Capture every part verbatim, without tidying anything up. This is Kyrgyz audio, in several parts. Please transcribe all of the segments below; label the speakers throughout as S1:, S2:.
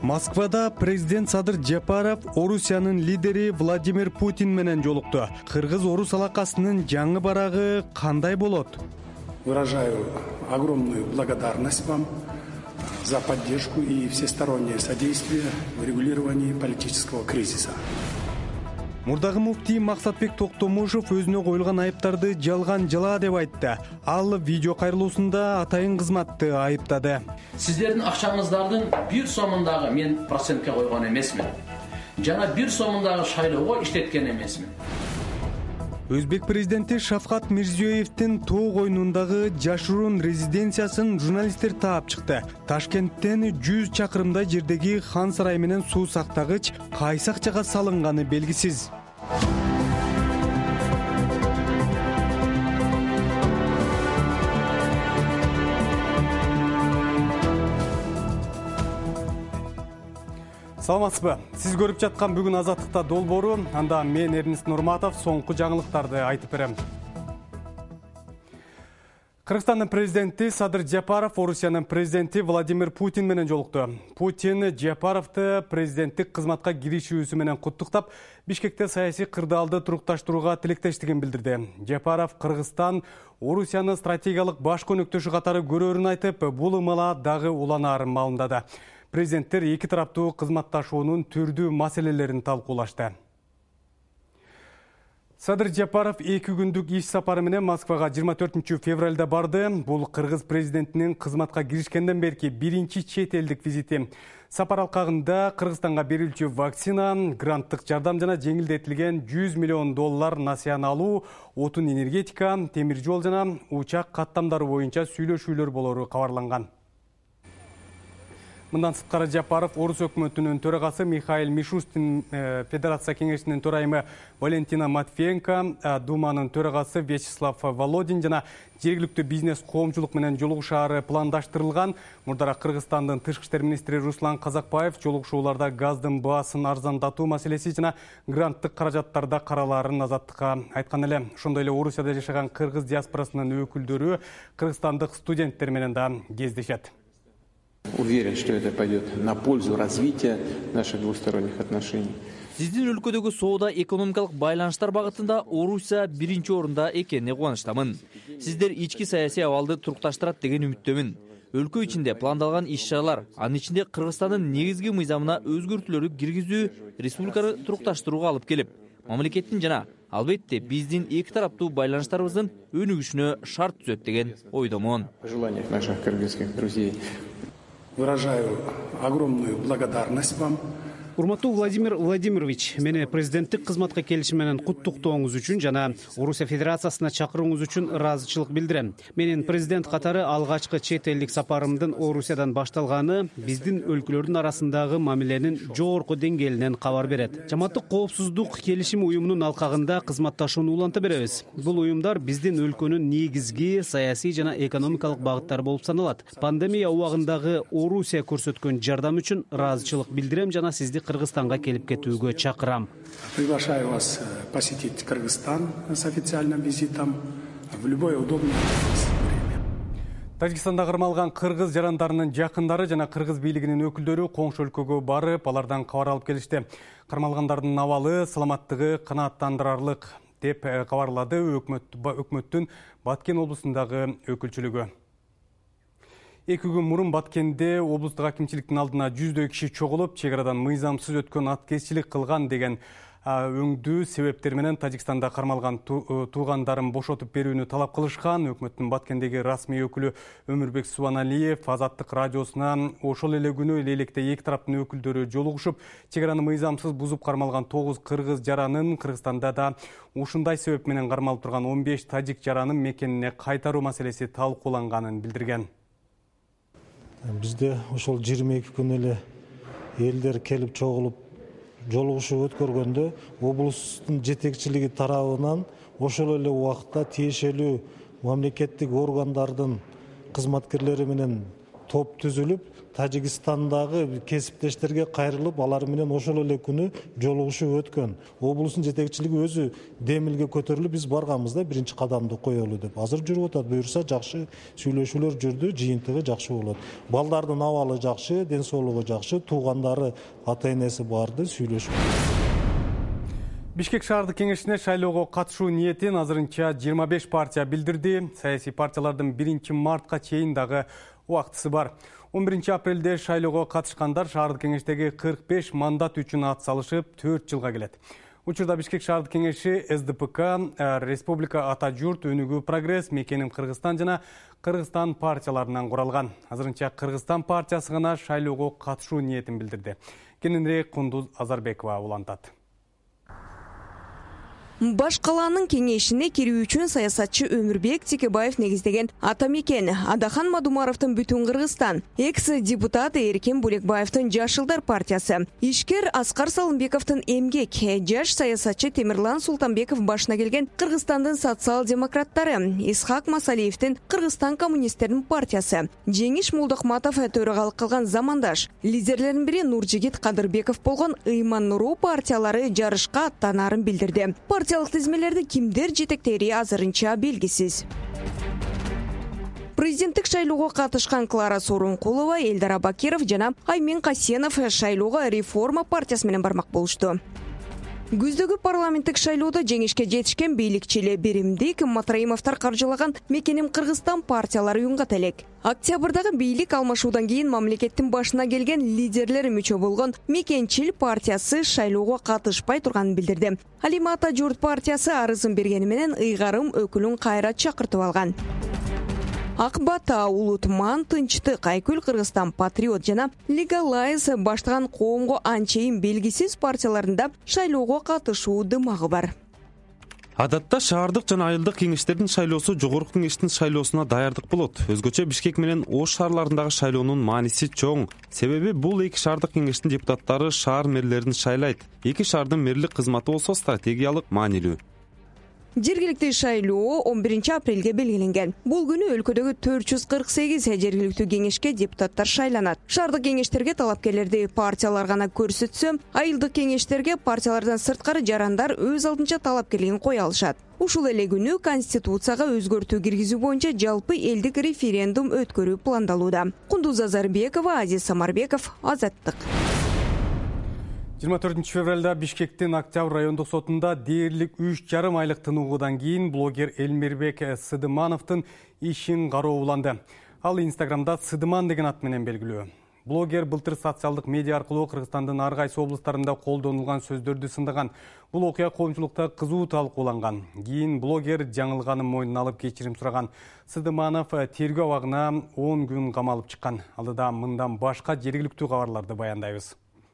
S1: Москвада президент Садыр Жапаров Орусиянын лидери Владимир Путин менен жолукту. Кыргыз-орус алакасынын жаңы барагы кандай болот?
S2: Выражаю огромную благодарность вам за поддержку и всестороннее содействие в регулировании политического кризиса.
S1: Мурдагы муфтий Максатбек Токтомушев өзүнө коюлган айыптарды жалган жала деп айтты. Ал видео кайрылуусунда атайын кызматты айыптады.
S3: Сиздердин акчаңыздардын бир сомундагы мен процентке койгон эмесмин. Жана бир сомундагы шайлоого иштеткен эмесмин.
S1: Өзбек президенти Шавкат Мирзиёевдин тоо койнундагы жашыруун резиденциясын журналисттер таап чыкты. Ташкенттен жүз чакырымдай жердеги хан сарай менен суу сактагыч кайсы акчага салынганы белгисиз. Саламатсызбы? Сиз көрүп жаткан бүгүн Азаттыкта долбоору. Анда мен Эрнест Нурматов соңку жаңылыктарды айтып берем. Кыргызстандын президенти Садыр Жапаров Орусиянын президенти Владимир Путин менен жолукту. Путин Жапаровду президенттик кызматка киришүүсү менен куттуктап, Бишкекте саясий кырдаалды турукташтырууга тилектештигин билдирди. Жапаров Кыргызстан Орусияны стратегиялык баш көнөктөшү катары көрөрүн айтып, бул ымала дагы уланаарын маалымдады. Президенттер эки тараптуу кызматташуунун түрдүү маселелерин талкуулашты. Садыр Жапаров эки күндүк иш сапары менен Москвага жыйырма төртүнчү февралда барды. Бул Кыргыз президентинин кызматка киришкенден берки биринчи чет элдик визити. Сапар алкагында Кыргызстанга берилчү вакцина, гранттык жардам жана жеңилдетилген жүз миллион доллар насыян алуу, отун энергетика, темир жол жана учак каттамдары боюнча сүйлөшүүлөр болору кабарланган. Мындан сырткары Жапаров Орус өкмөтүнүн төрагасы Михаил Мишустин, Федерация кеңешинин төрайымы Валентина Матвиенко, Думанын төрагасы Вячеслав Володин жана жергиликтүү бизнес коомчулук менен жолугушаары пландаштырылган. Мурдара Кыргызстандын тышкы иштер министри Руслан Казакбаев жолугушууларда газдын баасын арзандатуу маселеси жана гранттык каражаттарда каралаарын Азаттыкка айткан эле. Ошондой эле Орусияда жашаган кыргыз диаспорасынын өкүлдөрү кыргызстандык студенттер менен да кездешет.
S4: Уверен, что это пойдет на пользу развития наших двусторонних отношений.
S5: Сиздин өлкөдөгү соода экономикалык байланыштар багытында Орусия биринчи орунда экенине кубанычтамын. Сиздер ички саясий абалды турукташтырат деген үмүттөмүн. Өлкө ичинде пландалган иш-чаралар, анын ичинде Кыргызстандын негизги мыйзамына өзгөртүүлөрдү киргизүү республиканы турукташтырууга алып келип, мамлекеттин жана албетте биздин эки тараптуу байланыштарыбыздын өнүгүшүнө шарт түзөт деген ойдомун.
S4: Пожелания наших кыргызских друзей.
S2: Выражаю огромную благодарность вам.
S6: Урматтуу Владимир Владимирович, мени президенттик кызматка келиши менен куттуктооңуз үчүн жана Орусия Федерациясына чакырууңуз үчүн ыраазычылык билдирем. Менин президент катары алгачкы чет элдик сапарымдын Орусиядан башталганы биздин өлкөлөрдүн арасындагы мамиленин жогорку деңгээлинен кабар берет. Жамааттык коопсуздук келишим уюмунун алкагында кызматташууну уланта беребиз. Бул уюмдар биздин өлкөнүн негизги саясий жана экономикалык багыттары болуп саналат. Пандемия убагындагы Орусия көрсөткөн жардам үчүн ыраазычылык билдирем жана сизди Кыргызстанга келип кетүүгө чакырам.
S2: Приглашаю вас посетить Кыргызстан с официальным визитом в любое удобное время.
S1: Тажикстанда кырмалган кыргыз жарандарынын жакындары жана кыргыз бийлигинин өкүлдөрү коңшу өлкөгө барып, алардан кабар алып келишти. Кармалгандардын абалы, саламаттыгы канааттандырарлык деп кабарлады өкмөттүн Баткен облусундагы өкүлчүлүгү. Эки күн мурун Баткенде облустук акимчиликтин алдына жүздөй киши чогулуп, чек арадан мыйзамсыз өткөн аткезчилик кылган деген өңдүү себептер менен Тажикстанда кармалган туугандарын бошотуп берүүнү талап кылышкан. Өкмөттүн Баткендеги расмий өкүлү Өмүрбек Субаналиев Азаттык радиосуна ошол эле күнү Лейлекте эки тараптын өкүлдөрү жолугушуп, чек араны мыйзамсыз бузуп кармалган тогуз кыргыз жаранын Кыргызстанда да ушундай себеп менен кармалып турган он беш тажик жаранын мекенине кайтаруу маселеси талкууланганын билдирген.
S7: Бизде ошол жыйырма эки күн эле элдер келип чогулуп жолугушуу өткөргөндө облустун жетекчилиги тарабынан ошол эле убакытта тиешелүү мамлекеттик органдардын кызматкерлери менен топ түзүлүп, Тажикстандагы кесиптештерге кайрылып, алар менен ошол эле күнү жолугушуу өткөн. Облустун жетекчилиги өзү демилге көтөрүлүп, биз барганбыз да, биринчи кадамды коелу деп. Азыр жүрүп атат, буюрса жакшы сүйлөшүүлөр жүрдү, жыйынтыгы жакшы болот. Балдардын абалы жакшы, ден соолугу жакшы, туугандары, ата-энеси барды, сүйлөшүп.
S1: Бишкек шаардык кеңешине шайлоого катышуу ниетин азырынча жыйырма беш партия билдирди. Саясий партиялардын биринчи мартка чейин дагы убактысы бар. он биринчи апрелде шайлоого катышкандар шаардык кеңештеги кырк беш мандат үчүн ат салышып, төрт жылга келет. Учурда Бишкек шаардык кеңеши эс дэ пэ ка, Республика Ата журт, Өнүгүү Прогресс, Мекеним Кыргызстан жана Кыргызстан партияларынан куралган. Азырынча Кыргызстан партиясы гана шайлоого катышуу ниетин билдирди. Кененирээк Кундуз Азарбекова улантат.
S8: Баш калаанын кеңешине кирүү үчүн саясатчы Өмүрбек Текебаев негиздеген Атамекен, Адахан Мадумаровдун Бүтүн Кыргызстан, экс-депутат Эркен Булекбаевдин Жашылдар партиясы, ишкер Аскар Салымбековдун Эмгек, жаш саясатчы Темирлан Султанбеков башына келген Кыргызстандын социал-демократтары, Исхак Масалиевдин Кыргызстан коммунисттердин партиясы, Жеңиш Молдокматов төрагалык кылган Замандаш, лидерлердин бири Нуржигит Кадырбеков болгон Ыйман Нуру партиялары жарышка аттанаарын билдирди. Партиялык тизмелерди кимдер жетектери азырынча белгисиз. Президенттик шайлоого катышкан Клара Сорункулова, Элдар Абакиров жана Аймен Касенов шайлоого реформа партиясы менен бармак болушту. Күздөгү парламенттик шайлоодо жеңишке жетишкен бийликчиле Биримдик, Матраимовдор каржылаган Мекеним Кыргызстан партиялары уюнгат элек. Октябрдагы бийлик алмашуудан кийин мамлекеттин башына келген лидерлер мүчө болгон Мекенчил партиясы шайлоого катышпай турганын билдирди. Алима Ата журт партиясы арызын бергени менен ыйгарым өкүлүн кайра чакыртып алган. Акбата, Улутман, Тынчтык, Айкүл Кыргызстан Патриот жана Легалайз баштаган коомго анчейин белгисиз партияларында шайлоого катышуу дымагы бар.
S9: Адатта шаардык жана айылдык кеңештердин шайлоосу жогорку кеңештин шайлоосуна даярдык болот. Өзгөчө Бишкек менен Ош шаарларындагы шайлоонун мааниси чоң. Себеби бул эки шаардык кеңештин депутаттары шаар мэрлерин шайлайт. Эки шаардын мэрлик кызматы болсо стратегиялык маанилүү.
S8: Жергиликтүү шайлоо он биринчи апрелге белгиленген. Бул күнү өлкөдөгү төрт жүз кырк сегиз жергиликтүү кеңешке депутаттар шайланат. Шаардык кеңештерге талапкерлерди партиялар гана көрсөтсө, айылдык кеңештерге партиялардан сырткары жарандар өз алдынча талапкерлигин кое алышат. Ушул эле күнү Конституцияга өзгөртүү киргизүү боюнча жалпы элдик референдум өткөрүү пландалууда. Кундуз Азарбекова, Азиз Самарбеков, Азаттык.
S1: жыйырма төртүнчү февралда Бишкектин Октябрь райондук сотунда дээрлик үч жарым айлык тынугудан кийин блогер Элмирбек Сыдымановдун ишин карооланды. Ал Инстаграмда Сыдыман деген ат менен белгилүү. Блогер былтыр социалдык медиа аркылуу Кыргызстандын ар кайсы облустарында колдонулган сөздөрдү сындаган. Бул окуя коомчулукта кызуу талкууланган. Кийин блогер жаңылганын мойнуна алып кечирим сураган. Сыдыманов тергөө абагына он күн камалып чыккан. Алдыда мындан башка жергиликтүү кабарларды баяндайбыз.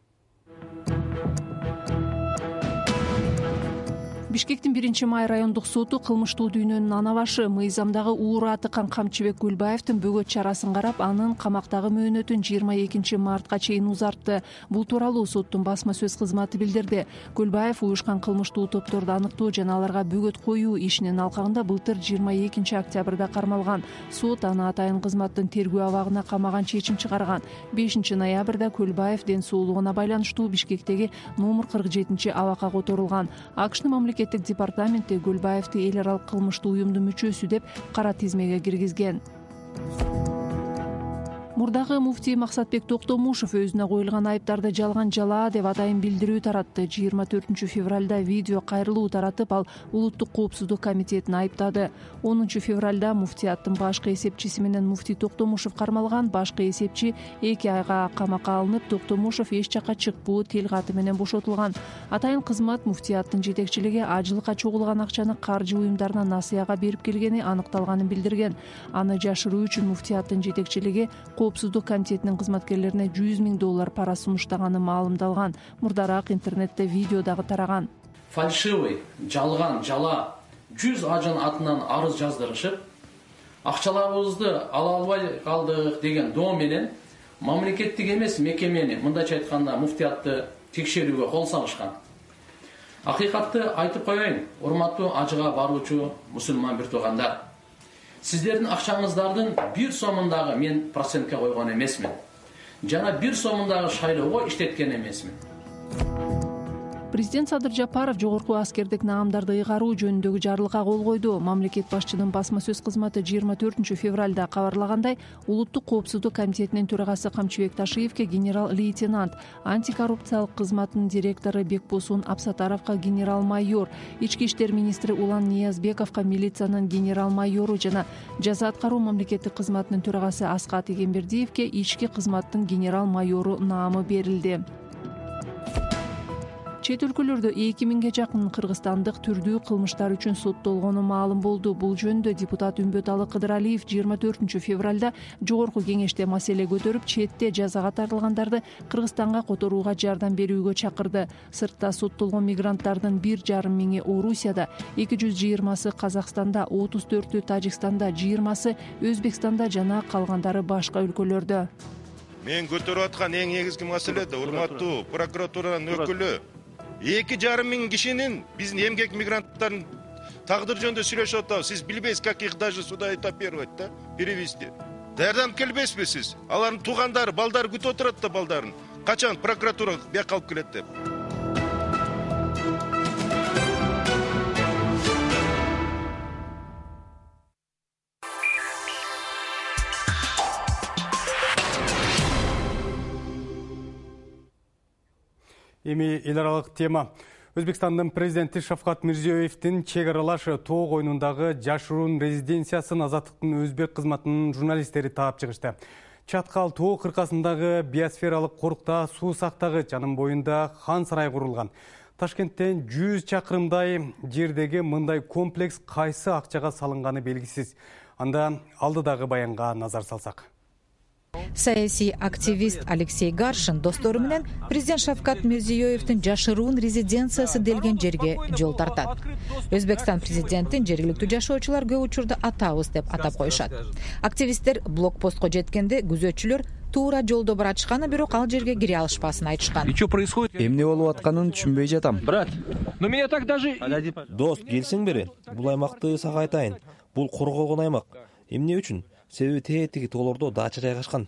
S10: Бишкектин биринчи май райондук соту кылмыштуу дүйнөнүн ана башы мыйзамдагы уура атыкан Камчыбек Гүлбаевдин бөгөт чарасын карап, анын камактагы мөөнөтүн жыйырма экинчи мартка чейин узартты. Бул тууралуу соттун басма сөз кызматы билдирди. Гүлбаев уюшкан кылмыштуу топторду аныктоо жана аларга бөгөт коюу ишинин алкагында былтыр жыйырма экинчи октябрда кармалган. Сот аны атайын кызматтын тергөө абагына камаган чечим чыгарган. бешинчи ноябрда Гүлбаев ден соолугуна байланыштуу Бишкектеги номер кырк жетинчи абакка которулган. АКШнын мамлекеттик департаменти Гүлбаевди эл аралык кылмыштуу уюмдун мүчөсү деп кара тизмеге киргизген. Мурдагы муфтий Максатбек Токтомушев өзүнө коюлган айыптарды жалган жалаа деп атайын билдирүү таратты. жыйырма төртүнчү февралда видео кайрылуу таратып, ал Улуттук коопсуздук комитетин айыптады. онунчу февралда муфтияттын башкы эсепчиси менен муфтий Токтомушев кармалган. Башкы эсепчи эки айга камакка алынып, Токтомушев эч жакка чыкпоо тил каты менен бошотулган. Атайын кызмат муфтияттын жетекчилиги ажылыкка чогулган акчаны каржы уюмдарына насыяга берип келгени аныкталганын билдирген. Аны жашыруу үчүн муфтияттын жетекчилиги Коопсуздук комитетинин кызматкерлерине жүз миң доллар пара сунуштаганы маалымдалган. Мурдараак интернетте видео дагы тараган.
S3: Фальшивый, жалган, жала жүз ажын атынан арыз жаздырышып, акчаларыбызды ала албай калдык деген доо менен мамлекеттик эмес мекемени, мындайча айтканда муфтиятты текшерүүгө кол салышкан. Акыйкатты айтып коеюн, урматтуу ажыга баруучу мусулман бир туугандар. Сиздердин акчаңыздардын бир сомундагы мен процентке койгон эмесмин. Жана бир сомундагы шайлоого иштеткен эмесмин.
S10: Президент Садыр Жапаров жогорку аскердик наамдарды ыйгаруу жөнүндөгү жарлыкка кол койду. Мамлекет башчынын басма сөз кызматы жыйырма төртүнчү февралда кабарлагандай, Улуттук коопсуздук комитетинин төрагасы Камчыбек Ташиевке генерал-лейтенант, антикоррупциялык кызматынын директору Бекбосун Абсатаровго генерал-майор, ички иштер министри Улан Ниязбековго милициянын генерал-майору жана жаза аткаруу мамлекеттик кызматынын төрагасы Аскат Эгембердиевке ички кызматтын генерал-майору наамы берилди. Чет өлкөлөрдө эки миңге жакын кыргызстандык түрдүү кылмыштар үчүн соттолгону маалым болду. Бул жөнүндө депутат Үмбөталы Кыдыралиев жыйырма төртүнчү февралда жогорку кеңеште маселе көтөрүп, четте жазага тартылгандарды Кыргызстанга которууга жардам берүүгө чакырды. Сыртта соттолгон мигранттардын бир жарым миңи Орусияда, эки жүз жыйырмасы Казакстанда, отуз төртү Тажикстанда, жыйырмасы Өзбекстанда жана калгандары башка өлкөлөрдө.
S11: Мен көтөрүп аткан эң негизги маселе да урматтуу прокуратуранын өкүлү эки жарым миң кишинин биздин эмгек мигранттардын тагдыры жөнүндө сүйлөшүп атабыз. Сиз билбейсиз, как их даже сюда этапировать, да, перевести. Даярданып келбейсизби сиз? Алардын туугандары, балдары күтүп отурат да балдарын. Качан прокуратура бияка алып келет деп.
S1: Эми эл аралык тема. Өзбекстандын президенти Шавкат Мирзиёевдин чек аралаш тоо койнундагы жашыруун резиденциясын Азаттыктын өзбек кызматынын журналисттери таап чыгышты. Чаткал тоо кыркасындагы биосфералык корукта суу сактагыч, анын боюнда хан сарай курулган. Ташкенттен жүз чакырымдай жердеги мындай комплекс кайсы акчага салынганы белгисиз. Анда алдыдагы баянга назар салсак.
S12: Саясий активист Алексей Гаршин достору менен президент Шавкат Мирзиёевдин жашыруун резиденциясы делген жерге жол тартат. Өзбекстан президентин жергиликтүү жашоочулар көп учурда атабыз деп атап коюшат. Активисттер блокпостко жеткенде күзөтчүлөр туура жолдо баратышканы, бирок ал жерге кире алышпасын айтышкан.
S13: И что происходит? Эмне болуп атканын түшүнбөй жатам.
S14: Брат, но меня так даже...
S13: Дост, келсең бери. Бул аймакты сага айтайын. Бул корголгон аймак. Эмне үчүн? Себеби тетиги тоолордо дача жайгашкан.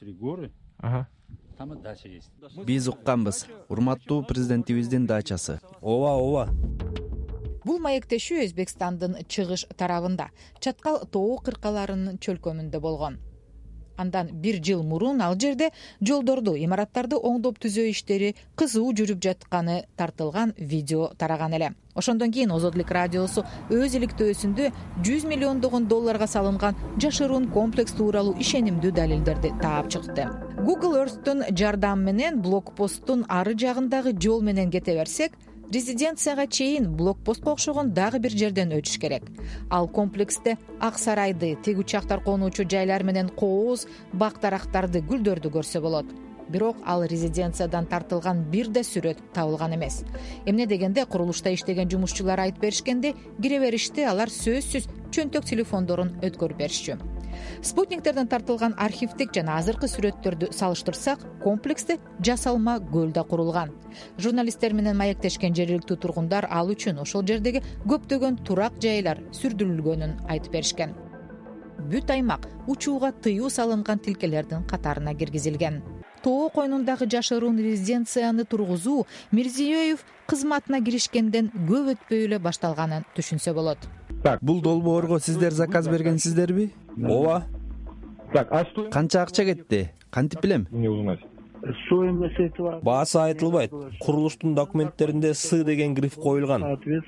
S5: Биз укканбыз. Урматтуу президентибиздин дачасы.
S13: Ооба, ооба.
S12: Бул маектешүү Өзбекстандын чыгыш тарабында, Чаткал тоо кыркаларынын чөлкөмүндө болгон. Андан бир жыл мурун ал жерде жолдорду, имараттарды оңдоп түзөө иштери кызуу жүрүп жатканы тартылган видео тараган эле. Ошондон кийин Озодлук радиосу өз иликтөөсүндө жүз миллиондогон долларга салынган жашыруун комплекс тууралуу ишенимдүү далилдерди таап чыкты. Google Earth'тун жардамы менен блокпосттун ары жагындагы жол менен кете берсек, резиденцияга чейин блокпостко окшогон дагы бир жерден өтүш керек. Ал комплексте ак сарайды, тег учактар конуучу жайлар менен кооз, бак-дарактарды, гүлдөрдү көрсө болот. Бирок ал резиденциядан тартылган бир да сүрөт табылган эмес. Эмне дегенде курулушта иштеген жумушчулар айтып беришкенде, кире бериште алар сөзсүз чөнтөк телефондорун өткөрүп беришчү. Спутниктерден тартылган архивдик жана азыркы сүрөттөрдү салыштырсак, комплексте жасалма көл да курулган. Журналисттер менен маектешкен жергиликтүү тургундар ал үчүн ошол жердеги көптөгөн турак жайлар сүрдүрүлгөнүн айтып беришкен. Бүт аймак учууга тыюу салынган тилкелердин катарына киргизилген. Тоо койнундагы жашыруун резиденцияны тургузуу Мирзиёев кызматына киришкенден көп өтпөй эле башталганын түшүнсө болот.
S13: Бул долбоорго сиздер заказ бергенсиздерби? Ооба.
S5: Канча акча кетти? Кантип билем?
S13: Баасы айтылбайт. Курулуштун документтеринде С деген гриф коюлган.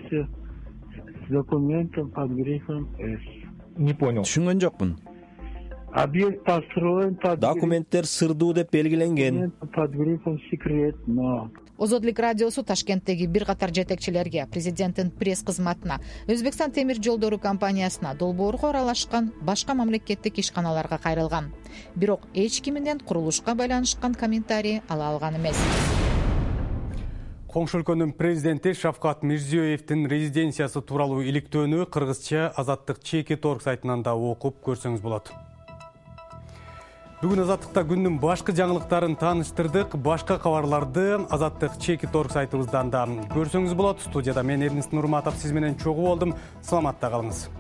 S5: Түшүнгөн жокмун.
S15: Объект построен под...
S13: Документтер сырдуу деп белгиленген.
S15: Под грифом секрет, но...
S12: Озодлук радиосу Ташкенттеги бир катар жетекчилерге, президенттин пресс кызматына, Өзбекстан темир жолдору компаниясына, долбоорго аралашкан башка мамлекеттик ишканаларга кайрылган. Бирок эч киминен курулушка байланышкан комментарий ала алган эмес.
S1: Коңшу өлкөнүн президенти Шавкат Мирзиёевдин резиденциясы тууралуу иликтөөнү кыргызча Азаттык чеки торг сайтынан да окуп көрсөңүз болот. Бүгүн Азаттыкта күндүн башкы жаңылыктарын тааныштырдык. Башка кабарларды Азаттык чеки торг сайтыбыздан да көрсөңүз болот. Студияда мен Эрнис Нурматов сиз менен чогуу болдум. Саламатта калыңыз.